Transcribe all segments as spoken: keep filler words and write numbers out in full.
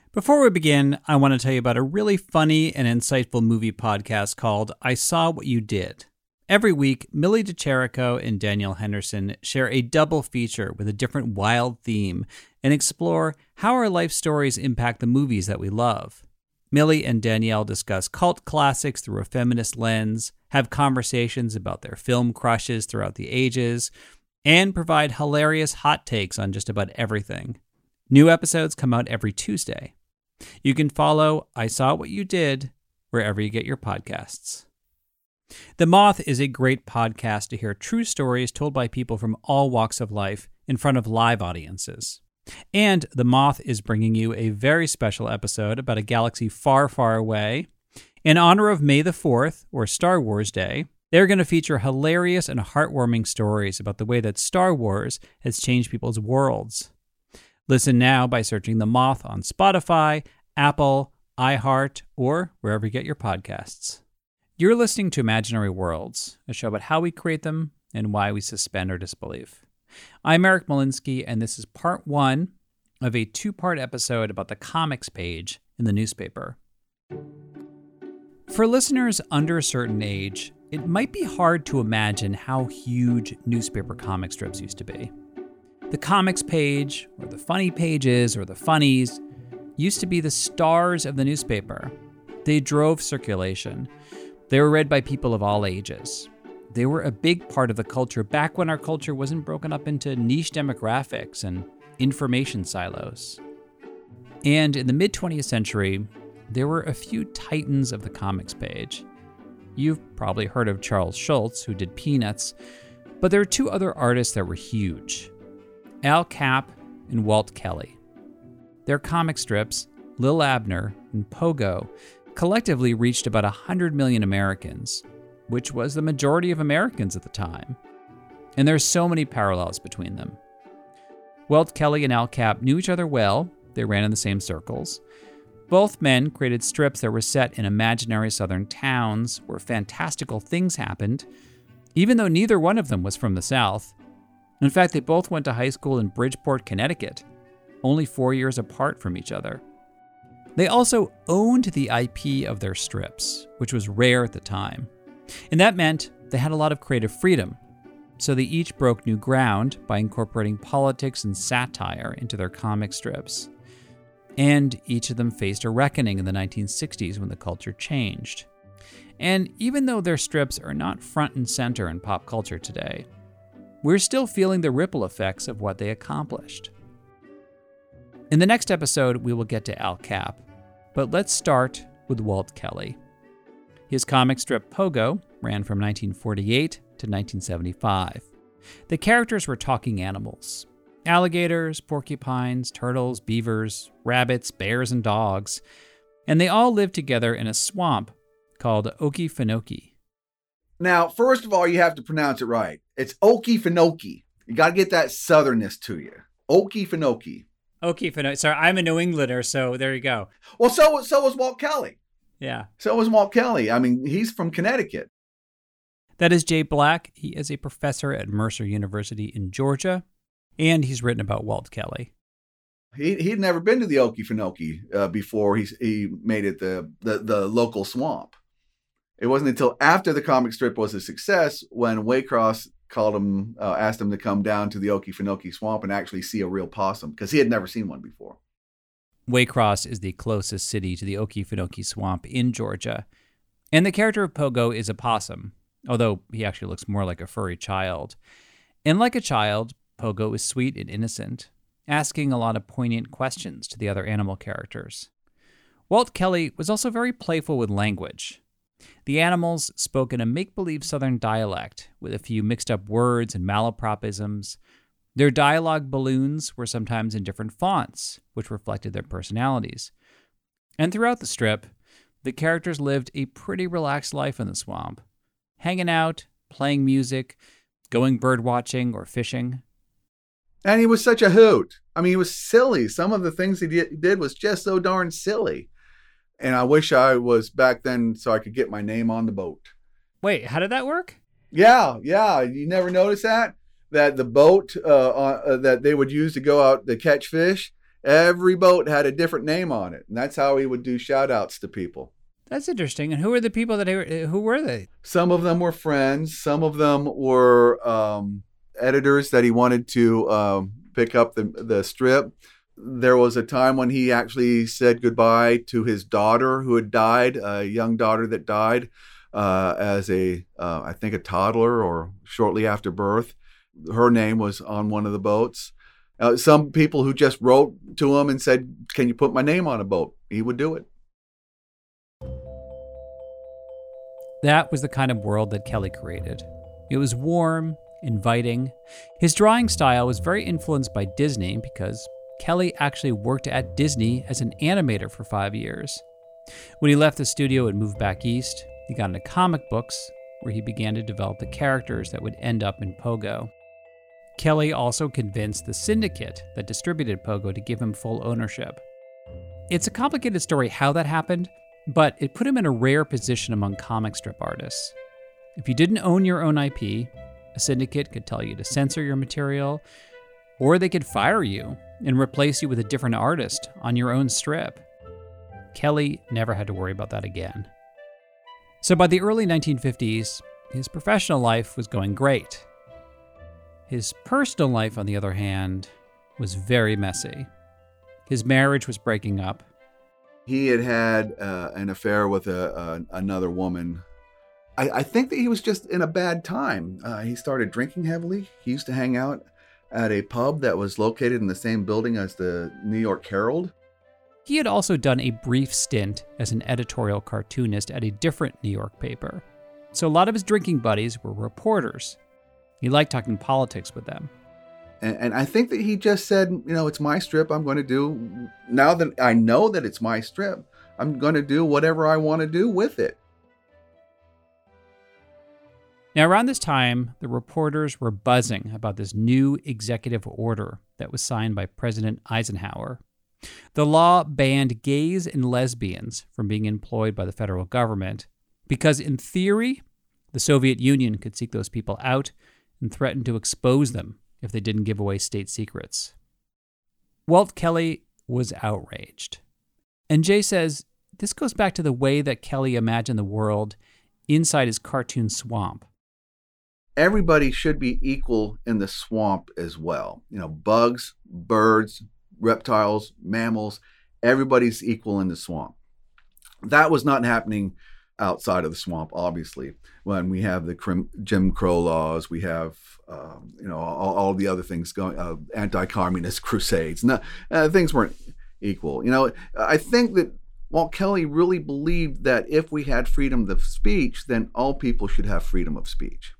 Before we begin, I want to tell you about a really funny and insightful movie podcast called I Saw What You Did. Every week, Millie DeCherico and Danielle Henderson share a double feature with a different wild theme and explore how our life stories impact the movies that we love. Millie and Danielle discuss cult classics through a feminist lens, have conversations about their film crushes throughout the ages, and provide hilarious hot takes on just about everything. New episodes come out every Tuesday. You can follow I Saw What You Did wherever you get your podcasts. The Moth is a great podcast to hear true stories told by people from all walks of life in front of live audiences. And The Moth is bringing you a very special episode about a galaxy far, far away. In honor of May the fourth, or Star Wars Day, they're going to feature hilarious and heartwarming stories about the way that Star Wars has changed people's worlds. Listen now by searching The Moth on Spotify, Apple, iHeart, or wherever you get your podcasts. You're listening to Imaginary Worlds, a show about how we create them and why we suspend our disbelief. I'm Eric Molinsky, and this is part one of a two-part episode about the comics page in the newspaper. For listeners under a certain age, it might be hard to imagine how huge newspaper comic strips used to be. The comics page, or the funny pages, or the funnies, used to be the stars of the newspaper. They drove circulation. They were read by people of all ages. They were a big part of the culture back when our culture wasn't broken up into niche demographics and information silos. And in the mid-twentieth century, there were a few titans of the comics page. You've probably heard of Charles Schulz, who did Peanuts, but there are two other artists that were huge. Al Capp and Walt Kelly. Their comic strips, Lil Abner and Pogo, collectively reached about one hundred million Americans, which was the majority of Americans at the time. And there's so many parallels between them. Walt Kelly and Al Capp knew each other well. They ran in the same circles. Both men created strips that were set in imaginary southern towns where fantastical things happened, even though neither one of them was from the South. In fact, they both went to high school in Bridgeport, Connecticut, only four years apart from each other. They also owned the I P of their strips, which was rare at the time. And that meant they had a lot of creative freedom. So they each broke new ground by incorporating politics and satire into their comic strips. And each of them faced a reckoning in the nineteen sixties when the culture changed. And even though their strips are not front and center in pop culture today, we're still feeling the ripple effects of what they accomplished. In the next episode, we will get to Al Capp, but let's start with Walt Kelly. His comic strip Pogo ran from nineteen forty-eight to nineteen seventy-five. The characters were talking animals: alligators, porcupines, turtles, beavers, rabbits, bears, and dogs. And they all lived together in a swamp called Okefenokee. Now, first of all, you have to pronounce it right. It's Okefenokee. You got to get that southernness to you. Okefenokee. Okefenokee. Sorry, I'm a New Englander, so there you go. Well, so was so was Walt Kelly. Yeah. So was Walt Kelly. I mean, he's from Connecticut. That is Jay Black. He is a professor at Mercer University in Georgia, and he's written about Walt Kelly. He he'd never been to the Okefenokee uh, before he he made it the, the the local swamp. It wasn't until after the comic strip was a success when Waycross called him, uh, asked him to come down to the Okefenokee swamp and actually see a real possum, because he had never seen one before. Waycross is the closest city to the Okefenokee swamp in Georgia, and the character of Pogo is a possum, although he actually looks more like a furry child. And like a child, Pogo is sweet and innocent, asking a lot of poignant questions to the other animal characters. Walt Kelly was also very playful with language. The animals spoke in a make-believe Southern dialect with a few mixed-up words and malapropisms. Their dialogue balloons were sometimes in different fonts, which reflected their personalities. And throughout the strip, the characters lived a pretty relaxed life in the swamp, hanging out, playing music, going bird watching or fishing. And he was such a hoot. I mean, he was silly. Some of the things he did was just so darn silly. And I wish I was back then so I could get my name on the boat. Wait, how did that work? Yeah, yeah. You never noticed that? That the boat uh, uh, that they would use to go out to catch fish, Every boat had a different name on it, and that's how he would do shout outs to people. That's interesting. And who were the people that he, who were they? Some of them were friends. Some of them were um, editors that he wanted to um, pick up the, the strip. There was a time when he actually said goodbye to his daughter who had died, a young daughter that died uh, as a, uh, I think, a toddler or shortly after birth. Her name was on one of the boats. Uh, some people who just wrote to him and said, "Can you put my name on a boat?" He would do it. That was the kind of world that Kelly created. It was warm, inviting. His drawing style was very influenced by Disney because Kelly actually worked at Disney as an animator for five years. When he left the studio and moved back east, he got into comic books, where he began to develop the characters that would end up in Pogo. Kelly also convinced the syndicate that distributed Pogo to give him full ownership. It's a complicated story how that happened, but it put him in a rare position among comic strip artists. If you didn't own your own I P, a syndicate could tell you to censor your material, or they could fire you and replace you with a different artist on your own strip. Kelly never had to worry about that again. So by the early nineteen fifties, his professional life was going great. His personal life, on the other hand, was very messy. His marriage was breaking up. He had had uh, an affair with a, a, another woman. I, I think that he was just in a bad time. Uh, he started drinking heavily. He used to hang out at a pub that was located in the same building as the New York Herald. He had also done a brief stint as an editorial cartoonist at a different New York paper. So a lot of his drinking buddies were reporters. He liked talking politics with them. And, and I think that he just said, you know, it's my strip. I'm going to do, now that I know that it's my strip, I'm going to do whatever I want to do with it. Now, around this time, the reporters were buzzing about this new executive order that was signed by President Eisenhower. The law banned gays and lesbians from being employed by the federal government because, in theory, the Soviet Union could seek those people out and threaten to expose them if they didn't give away state secrets. Walt Kelly was outraged. And Jay says this goes back to the way that Kelly imagined the world inside his cartoon swamp. Everybody should be equal in the swamp as well. You know, bugs, birds, reptiles, mammals, everybody's equal in the swamp. That was not happening outside of the swamp, obviously. When we have the Crim- Jim Crow laws, we have, um, you know, all, all the other things going, uh, anti-communist crusades. No, uh, things weren't equal. You know, I think that Walt Kelly really believed that if we had freedom of speech, then all people should have freedom of speech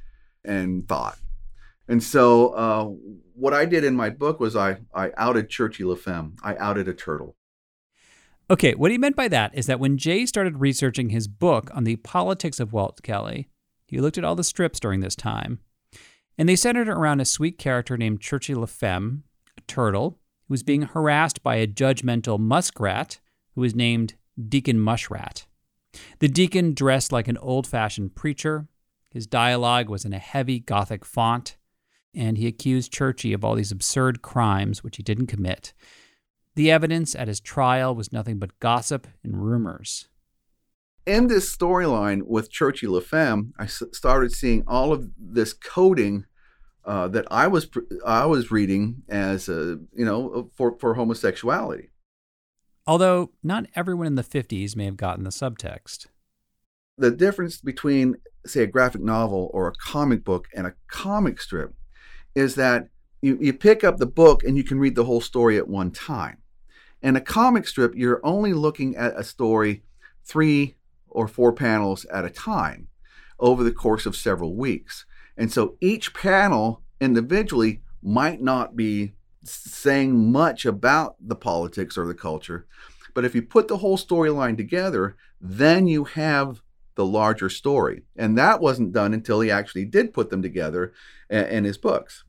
and thought. And so uh, what I did in my book was I, I outed Churchy LaFemme. I outed a turtle. Okay, what he meant by that is that when Jay started researching his book on the politics of Walt Kelly, he looked at all the strips during this time, and they centered around a sweet character named Churchy LaFemme, a turtle, who was being harassed by a judgmental muskrat who was named Deacon Mushrat. The deacon dressed like an old-fashioned preacher. His dialogue was in a heavy Gothic font, and he accused Churchy of all these absurd crimes which he didn't commit. The evidence at his trial was nothing but gossip and rumors. In this storyline with Churchy LaFemme, I s- started seeing all of this coding uh, that I was pr- I was reading as a, you know, for, for homosexuality. Although not everyone in the fifties may have gotten the subtext. The difference between, say, a graphic novel or a comic book and a comic strip is that you, you pick up the book and you can read the whole story at one time. In a comic strip, you're only looking at a story three or four panels at a time over the course of several weeks. And so each panel individually might not be saying much about the politics or the culture, but if you put the whole storyline together, then you have the larger story. And that wasn't done until he actually did put them together in his books.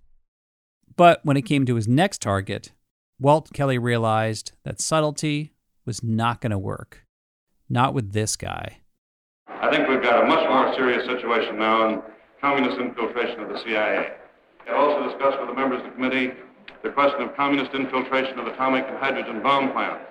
But when it came to his next target, Walt Kelly realized that subtlety was not going to work. Not with this guy. I think we've got a much more serious situation now in communist infiltration of the C I A. I also discussed with the members of the committee the question of communist infiltration of atomic and hydrogen bomb plants.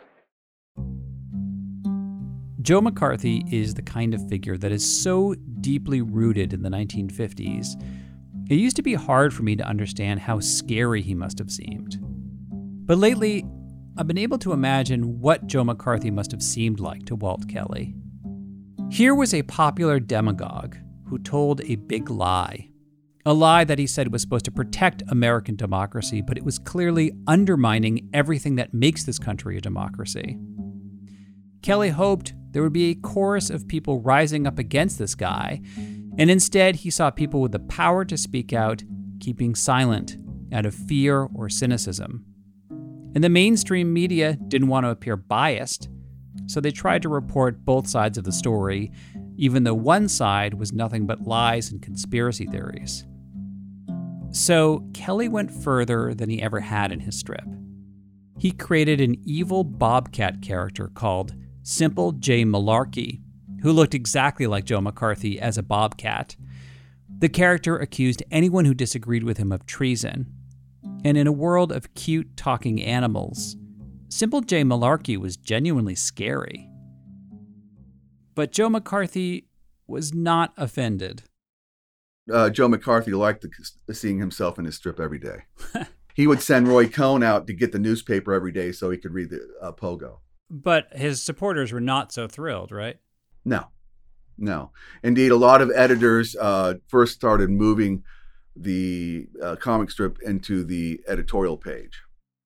Joe McCarthy is the kind of figure that is so deeply rooted in the nineteen fifties, it used to be hard for me to understand how scary he must have seemed. But lately, I've been able to imagine what Joe McCarthy must have seemed like to Walt Kelly. Here was a popular demagogue who told a big lie. A lie that he said was supposed to protect American democracy, but it was clearly undermining everything that makes this country a democracy. Kelly hoped there would be a chorus of people rising up against this guy, and instead he saw people with the power to speak out keeping silent out of fear or cynicism. And the mainstream media didn't want to appear biased, so they tried to report both sides of the story, even though one side was nothing but lies and conspiracy theories. So Kelly went further than he ever had in his strip. He created an evil Bobcat character called Simple J. Malarkey, who looked exactly like Joe McCarthy as a Bobcat. The character accused anyone who disagreed with him of treason. And in a world of cute talking animals, Simple J. Malarkey was genuinely scary. But Joe McCarthy was not offended. Uh, Joe McCarthy liked the, seeing himself in his strip every day. He would send Roy Cohn out to get the newspaper every day so he could read the uh, Pogo. But his supporters were not so thrilled, right? No, no. Indeed, a lot of editors uh, first started moving the uh, comic strip into the editorial page.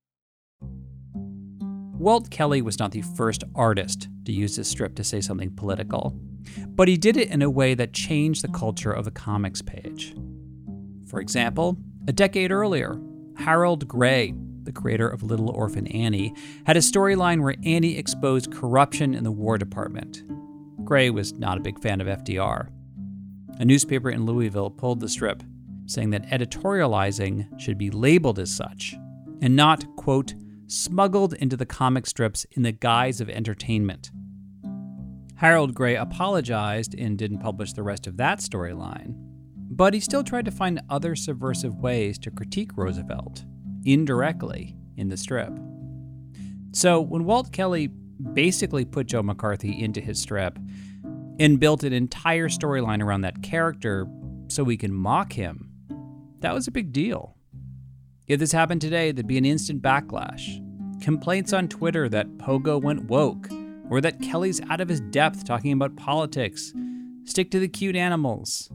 Walt Kelly was not the first artist to use this strip to say something political, but he did it in a way that changed the culture of the comics page. For example, a decade earlier, Harold Gray, the creator of Little Orphan Annie, had a storyline where Annie exposed corruption in the War Department. Gray was not a big fan of F D R. A newspaper in Louisville pulled the strip, saying that editorializing should be labeled as such, and not, quote, smuggled into the comic strips in the guise of entertainment. Harold Gray apologized and didn't publish the rest of that storyline, but he still tried to find other subversive ways to critique Roosevelt, indirectly, in the strip. So when Walt Kelly basically put Joe McCarthy into his strip and built an entire storyline around that character so we can mock him, that was a big deal. If this happened today, there'd be an instant backlash. Complaints on Twitter that Pogo went woke, or that Kelly's out of his depth talking about politics. Stick to the cute animals.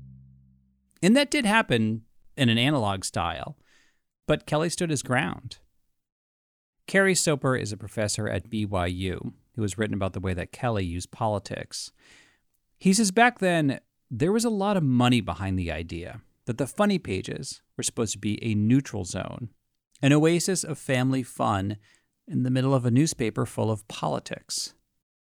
And that did happen in an analog style, but Kelly stood his ground. Cary Soper is a professor at B Y U who has written about the way that Kelly used politics. He says back then, there was a lot of money behind the idea that the funny pages were supposed to be a neutral zone, an oasis of family fun in the middle of a newspaper full of politics.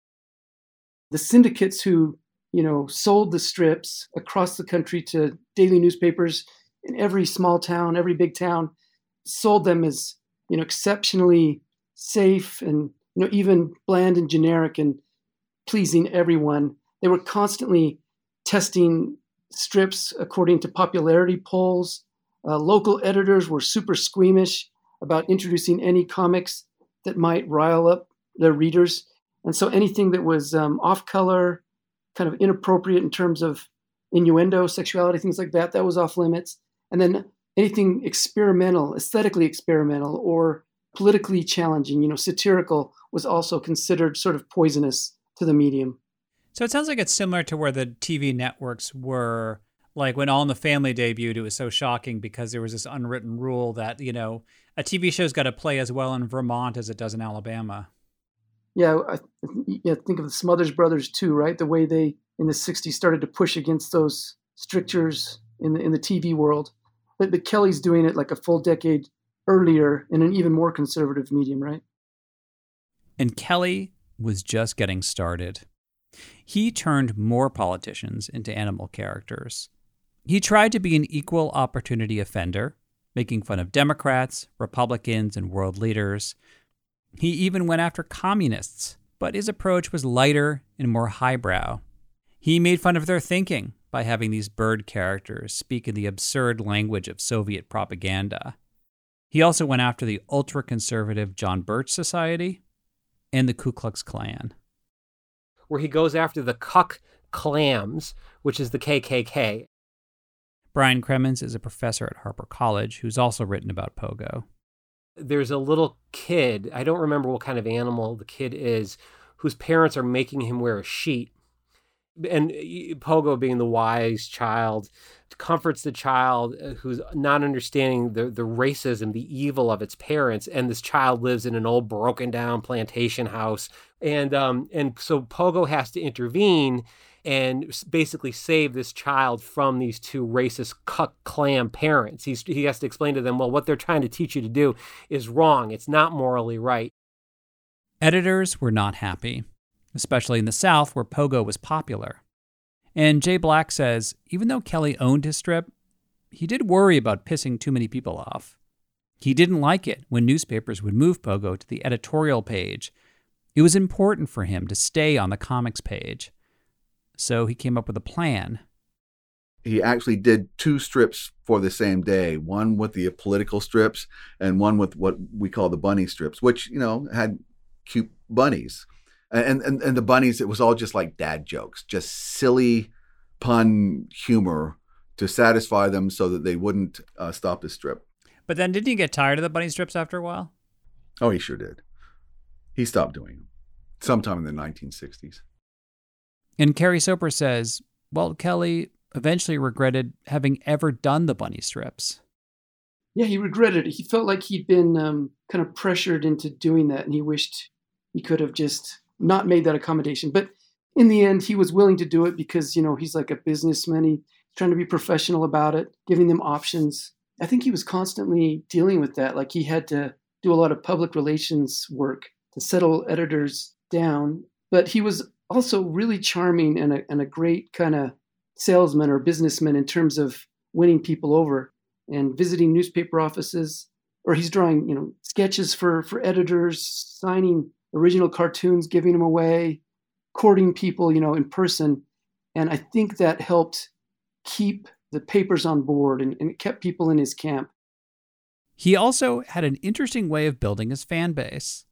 The syndicates who, you know, sold the strips across the country to daily newspapers in every small town, every big town, sold them as, you know, exceptionally safe and, you know, even bland and generic and pleasing everyone. They were constantly testing strips according to popularity polls. Uh, local editors were super squeamish about introducing any comics that might rile up their readers. And so anything that was um, off color, kind of inappropriate in terms of innuendo, sexuality, things like that, that was off limits. And then anything experimental, aesthetically experimental, or politically challenging, you know, satirical, was also considered sort of poisonous to the medium. So it sounds like it's similar to where the T V networks were, like when All in the Family debuted, it was so shocking because there was this unwritten rule that, you know, a T V show's got to play as well in Vermont as it does in Alabama. Yeah, I yeah, think of the Smothers Brothers too, right? The way they, in the sixties, started to push against those strictures in the, in the T V world. But, but Kelly's doing it like a full decade earlier in an even more conservative medium, right? And Kelly was just getting started. He turned more politicians into animal characters. He tried to be an equal opportunity offender, making fun of Democrats, Republicans, and world leaders. He even went after communists, but his approach was lighter and more highbrow. He made fun of their thinking by having these bird characters speak in the absurd language of Soviet propaganda. He also went after the ultra-conservative John Birch Society and the Ku Klux Klan. Where he goes after the Kuk Klams, which is the K K K. Brian Kremens is a professor at Harper College who's also written about Pogo. There's a little kid, I don't remember what kind of animal the kid is, whose parents are making him wear a sheet. And Pogo, being the wise child, comforts the child who's not understanding the, the racism, the evil of its parents. And this child lives in an old broken down plantation house. And um, and so Pogo has to intervene and basically save this child from these two racist Kuk Klan parents. He's, he has to explain to them, well, what they're trying to teach you to do is wrong. It's not morally right. Editors were not happy, especially in the South where Pogo was popular. And Jay Black says, even though Kelly owned his strip, he did worry about pissing too many people off. He didn't like it when newspapers would move Pogo to the editorial page. It was important for him to stay on the comics page. So he came up with a plan. He actually did two strips for the same day, one with the political strips and one with what we call the bunny strips, which, you know, had cute bunnies. And, and, and the bunnies, it was all just like dad jokes, just silly pun humor to satisfy them so that they wouldn't uh, stop the strip. But then didn't he get tired of the bunny strips after a while? Oh, he sure did. He stopped doing them sometime in the nineteen sixties. And Cary Soper says, well, Kelly eventually regretted having ever done the bunny strips. Yeah, he regretted it. He felt like he'd been um, kind of pressured into doing that, and he wished he could have just not made that accommodation. But in the end, he was willing to do it because, you know, he's like a businessman. He's trying to be professional about it, giving them options. I think he was constantly dealing with that. Like he had to do a lot of public relations work to settle editors down. But he was also really charming and a, and a great kind of salesman or businessman in terms of winning people over and visiting newspaper offices. Or he's drawing, you know, sketches for, for editors, signing original cartoons, giving them away, courting people, you know, in person. And I think that helped keep the papers on board and, and it kept people in his camp. He also had an interesting way of building his fan base.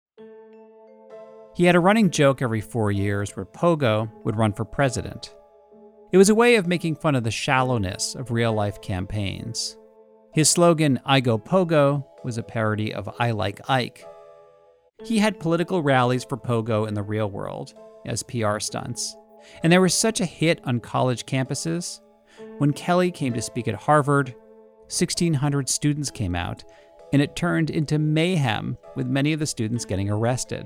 He had a running joke every four years where Pogo would run for president. It was a way of making fun of the shallowness of real-life campaigns. His slogan, I Go Pogo, was a parody of I Like Ike. He had political rallies for Pogo in the real world as P R stunts. And there was such a hit on college campuses. When Kelly came to speak at Harvard, sixteen hundred students came out, and it turned into mayhem with many of the students getting arrested.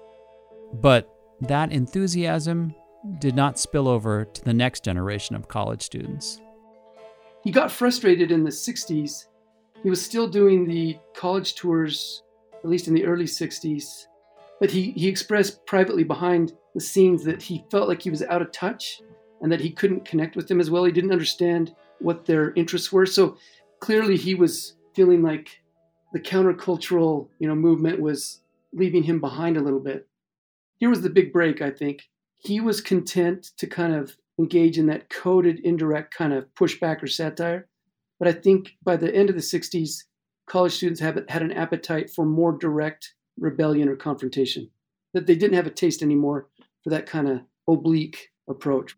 But that enthusiasm did not spill over to the next generation of college students. He got frustrated in the sixties. He was still doing the college tours, at least in the early sixties. But he, he expressed privately behind the scenes that he felt like he was out of touch and that he couldn't connect with them as well. He didn't understand what their interests were. So clearly he was feeling like the countercultural, you know, movement was leaving him behind a little bit. Here was the big break, I think. He was content to kind of engage in that coded, indirect kind of pushback or satire. But I think by the end of the sixties, college students have, had an appetite for more direct rebellion or confrontation, that they didn't have a taste anymore for that kind of oblique approach.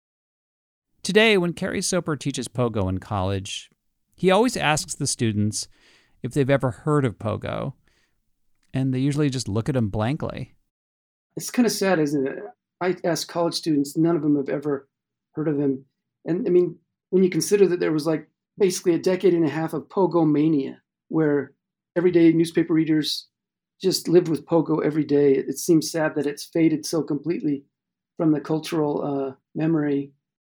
Today, when Cary Soper teaches Pogo in college, he always asks the students if they've ever heard of Pogo, and they usually just look at him blankly. It's kind of sad, isn't it? I asked college students, none of them have ever heard of him. And I mean, when you consider that there was like basically a decade and a half of Pogo mania, where everyday newspaper readers just lived with Pogo every day, it seems sad that it's faded so completely from the cultural uh, memory.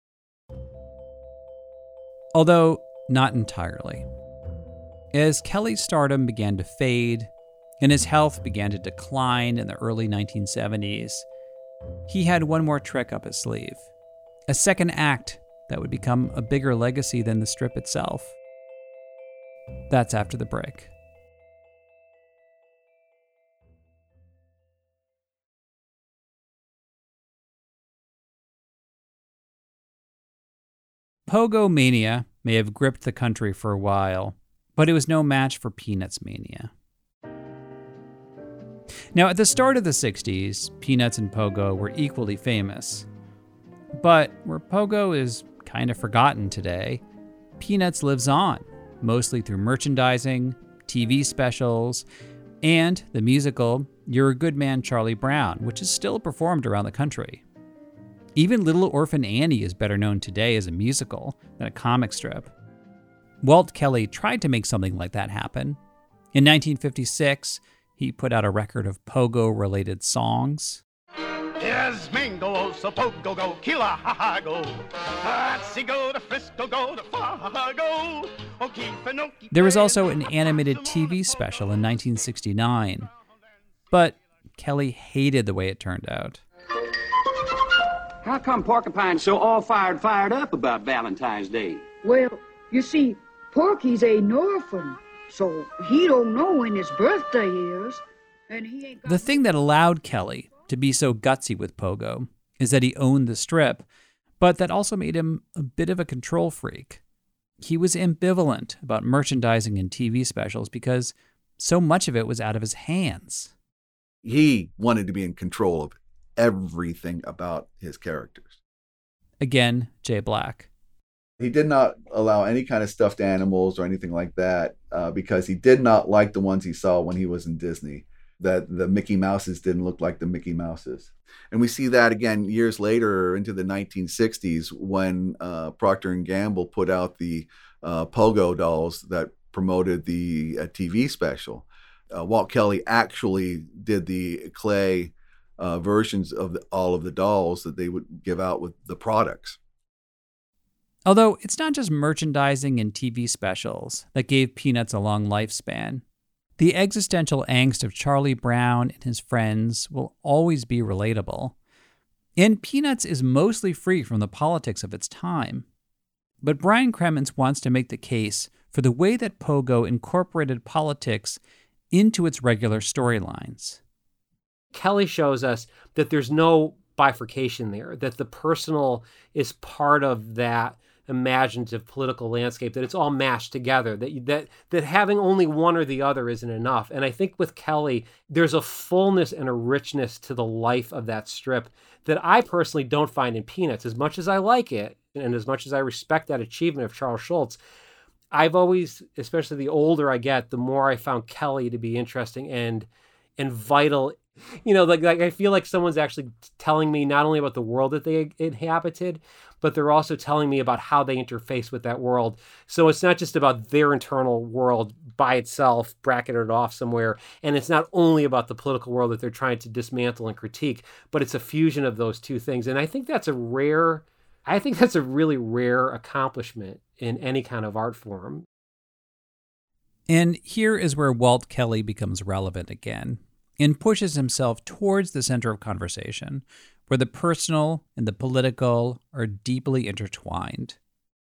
Although not entirely. As Kelly's stardom began to fade and his health began to decline in the early nineteen seventies, he had one more trick up his sleeve. A second act that would become a bigger legacy than the strip itself. That's after the break. Pogo mania may have gripped the country for a while, but it was no match for Peanuts mania. Now, at the start of the sixties, Peanuts and Pogo were equally famous. But where Pogo is kind of forgotten today, Peanuts lives on, mostly through merchandising, T V specials, and the musical You're a Good Man, Charlie Brown, which is still performed around the country. Even Little Orphan Annie is better known today as a musical than a comic strip. Walt Kelly tried to make something like that happen. In nineteen fifty-six, he put out a record of Pogo-related songs. Yes, Mingo, so Pogo go, Kila ha ha go. Patsy go to Frisco go to Fargo. There was also an animated T V special in nineteen sixty-nine, but Kelly hated the way it turned out. How come Porcupine's so all fired fired up about Valentine's Day? Well, you see, Porky's an orphan, so he don't know when his birthday is, and he ain't got... The thing that allowed Kelly to be so gutsy with Pogo is that he owned the strip, but that also made him a bit of a control freak. He was ambivalent about merchandising and T V specials because so much of it was out of his hands. He wanted to be in control of everything about his characters. Again, Jay Black. He did not allow any kind of stuffed animals or anything like that uh, because he did not like the ones he saw when he was in Disney. That the Mickey Mouses didn't look like the Mickey Mouses. And we see that again years later into the nineteen sixties when uh, Procter and Gamble put out the uh, Pogo dolls that promoted the uh, T V special. Uh, Walt Kelly actually did the clay uh, versions of the, all of the dolls that they would give out with the products. Although it's not just merchandising and T V specials that gave Peanuts a long lifespan. The existential angst of Charlie Brown and his friends will always be relatable. And Peanuts is mostly free from the politics of its time. But Brian Kremens wants to make the case for the way that Pogo incorporated politics into its regular storylines. Kelly shows us that there's no bifurcation there, that the personal is part of that imaginative political landscape, that it's all mashed together, that that that having only one or the other isn't enough. And I think with Kelly, there's a fullness and a richness to the life of that strip that I personally don't find in Peanuts. As much as I like it, and as much as I respect that achievement of Charles Schulz, I've always, especially the older I get, the more I found Kelly to be interesting and and vital. You know, like, like I feel like someone's actually telling me not only about the world that they inhabited, but they're also telling me about how they interface with that world. So it's not just about their internal world by itself, bracketed off somewhere. And it's not only about the political world that they're trying to dismantle and critique, but it's a fusion of those two things. And I think that's a rare, I think that's a really rare accomplishment in any kind of art form. And here is where Walt Kelly becomes relevant again and pushes himself towards the center of conversation, where the personal and the political are deeply intertwined.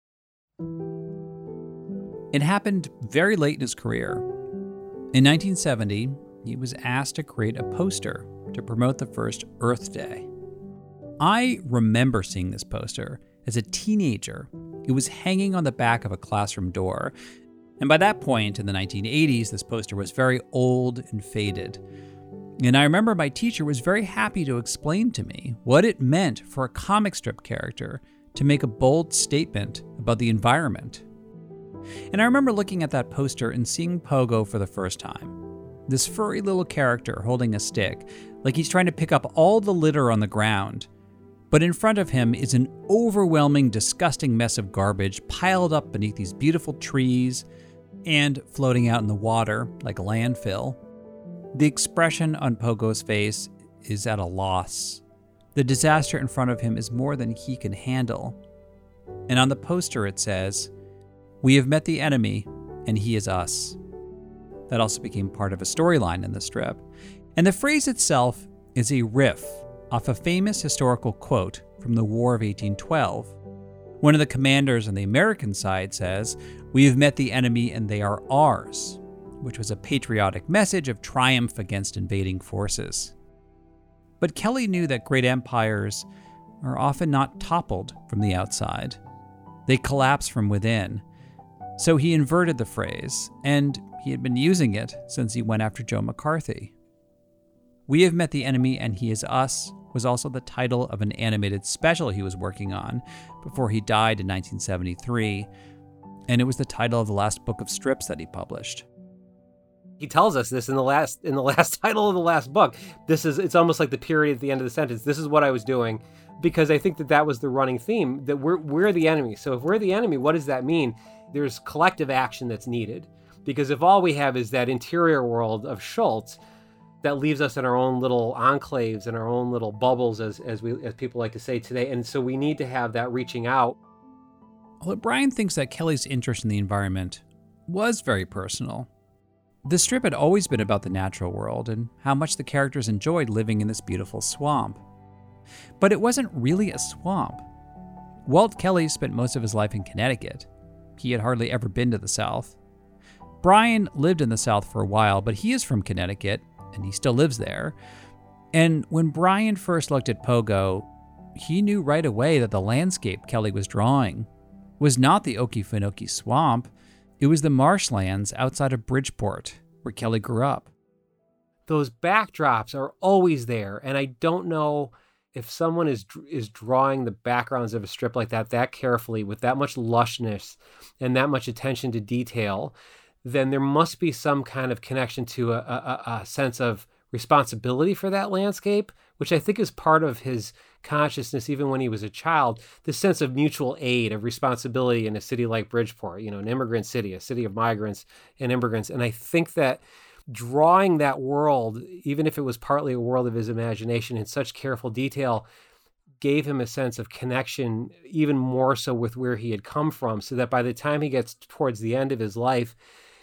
It happened very late in his career. In nineteen seventy, he was asked to create a poster to promote the first Earth Day. I remember seeing this poster as a teenager. It was hanging on the back of a classroom door. And by that point, in the nineteen eighties, this poster was very old and faded. And I remember my teacher was very happy to explain to me what it meant for a comic strip character to make a bold statement about the environment. And I remember looking at that poster and seeing Pogo for the first time. This furry little character holding a stick, like he's trying to pick up all the litter on the ground. But in front of him is an overwhelming, disgusting mess of garbage piled up beneath these beautiful trees and floating out in the water like a landfill. The expression on Pogo's face is at a loss. The disaster in front of him is more than he can handle. And on the poster it says, "We have met the enemy, and he is us." That also became part of a storyline in the strip. And the phrase itself is a riff off a famous historical quote from the War of eighteen twelve. One of the commanders on the American side says, "We have met the enemy, and they are ours," which was a patriotic message of triumph against invading forces. But Kelly knew that great empires are often not toppled from the outside. They collapse from within. So he inverted the phrase, and he had been using it since he went after Joe McCarthy. We Have Met the Enemy and He Is Us was also the title of an animated special he was working on before he died in nineteen seventy-three, and it was the title of the last book of strips that he published. He tells us this in the last in the last title of the last book. This is it's almost like the period at the end of the sentence. This is what I was doing, because I think that that was the running theme, that we're we're the enemy. So if we're the enemy, what does that mean? There's collective action that's needed, because if all we have is that interior world of Schultz, that leaves us in our own little enclaves and our own little bubbles, as as we as people like to say today. And so we need to have that reaching out. Well, Brian thinks that Kelly's interest in the environment was very personal. The strip had always been about the natural world and how much the characters enjoyed living in this beautiful swamp. But it wasn't really a swamp. Walt Kelly spent most of his life in Connecticut. He had hardly ever been to the South. Brian lived in the South for a while, but he is from Connecticut, and he still lives there. And when Brian first looked at Pogo, he knew right away that the landscape Kelly was drawing was not the Okefenokee Swamp. It was the marshlands outside of Bridgeport, where Kelly grew up. Those backdrops are always there, and I don't know if someone is is drawing the backgrounds of a strip like that that carefully, with that much lushness and that much attention to detail, then there must be some kind of connection to a, a, a sense of responsibility for that landscape, which I think is part of his consciousness even when he was a child, this sense of mutual aid, of responsibility in a city like Bridgeport, you know, an immigrant city, a city of migrants and immigrants. And I think that drawing that world, even if it was partly a world of his imagination in such careful detail, gave him a sense of connection, even more so with where he had come from, so that by the time he gets towards the end of his life,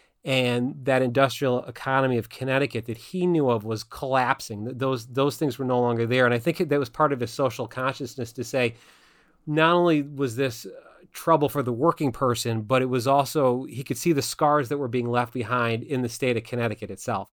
and that industrial economy of Connecticut that he knew of was collapsing, those those things were no longer there. And I think that was part of his social consciousness, to say, not only was this trouble for the working person, but it was also, he could see the scars that were being left behind in the state of Connecticut itself.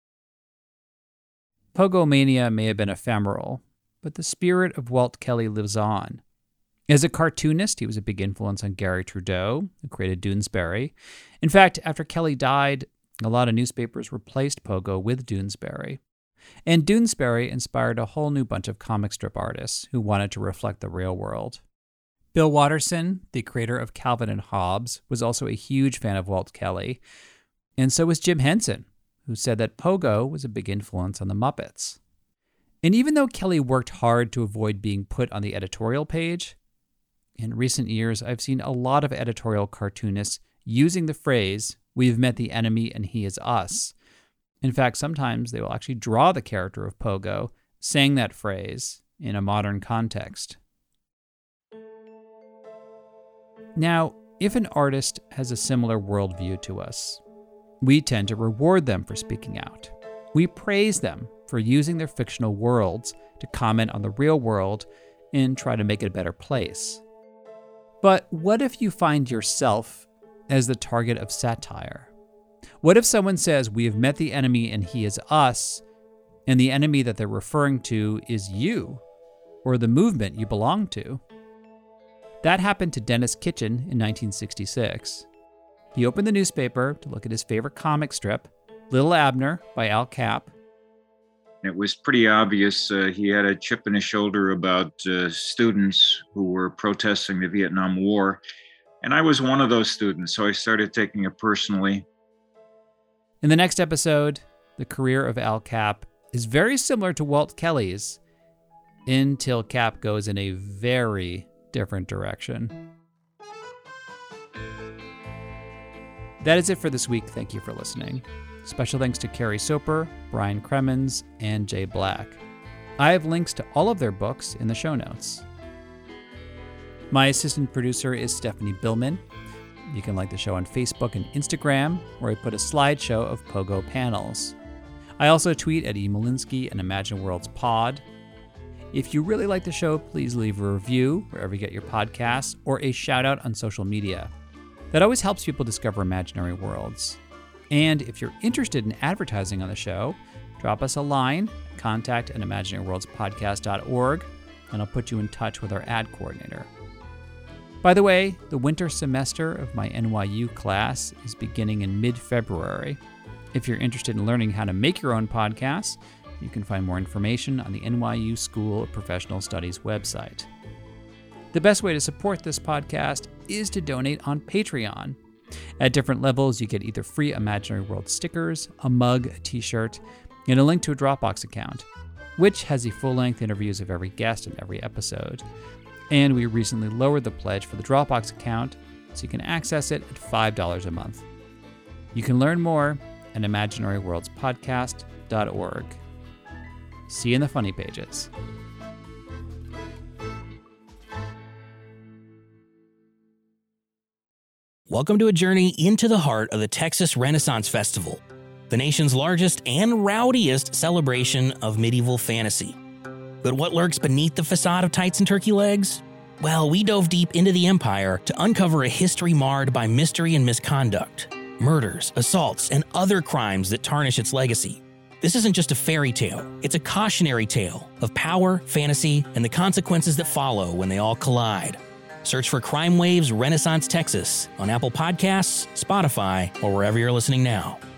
Pogomania may have been ephemeral, but the spirit of Walt Kelly lives on. As a cartoonist, he was a big influence on Gary Trudeau, who created Doonesbury. In fact, after Kelly died, a lot of newspapers replaced Pogo with Doonesbury. And Doonesbury inspired a whole new bunch of comic strip artists who wanted to reflect the real world. Bill Watterson, the creator of Calvin and Hobbes, was also a huge fan of Walt Kelly. And so was Jim Henson, who said that Pogo was a big influence on the Muppets. And even though Kelly worked hard to avoid being put on the editorial page, in recent years I've seen a lot of editorial cartoonists using the phrase, "We've met the enemy and he is us." In fact, sometimes they will actually draw the character of Pogo saying that phrase in a modern context. Now, if an artist has a similar worldview to us, we tend to reward them for speaking out. We praise them for using their fictional worlds to comment on the real world and try to make it a better place. But what if you find yourself as the target of satire? What if someone says, "We have met the enemy and he is us," and the enemy that they're referring to is you, or the movement you belong to? That happened to Dennis Kitchen in nineteen sixty-six. He opened the newspaper to look at his favorite comic strip, Little Abner by Al Capp. It was pretty obvious uh, he had a chip in his shoulder about uh, students who were protesting the Vietnam War. And I was one of those students, so I started taking it personally. In the next episode, the career of Al Capp is very similar to Walt Kelly's, until Capp goes in a very different direction. That is it for this week. Thank you for listening. Special thanks to Carrie Soper, Brian Cremens, and Jay Black. I have links to all of their books in the show notes. My assistant producer is Stephanie Billman. You can like the show on Facebook and Instagram, where I put a slideshow of Pogo panels. I also tweet at E. Malinsky and Imagine Worlds Pod. If you really like the show, please leave a review wherever you get your podcasts, or a shout out on social media. That always helps people discover imaginary worlds. And if you're interested in advertising on the show, drop us a line, contact at imaginary worlds podcast dot org, and I'll put you in touch with our ad coordinator. By the way, the winter semester of my N Y U class is beginning in mid-February. If you're interested in learning how to make your own podcasts, you can find more information on the N Y U School of Professional Studies website. The best way to support this podcast is to donate on Patreon. At different levels, you get either free Imaginary World stickers, a mug, a t-shirt, and a link to a Dropbox account, which has the full-length interviews of every guest in every episode. And we recently lowered the pledge for the Dropbox account, so you can access it at five dollars a month. You can learn more at imaginary worlds podcast dot org. See you in the funny pages. Welcome to a journey into the heart of the Texas Renaissance Festival, the nation's largest and rowdiest celebration of medieval fantasy. But what lurks beneath the facade of tights and turkey legs? Well, we dove deep into the empire to uncover a history marred by mystery and misconduct, murders, assaults, and other crimes that tarnish its legacy. This isn't just a fairy tale, it's a cautionary tale of power, fantasy, and the consequences that follow when they all collide. Search for Crime Waves Renaissance Texas on Apple Podcasts, Spotify, or wherever you're listening now.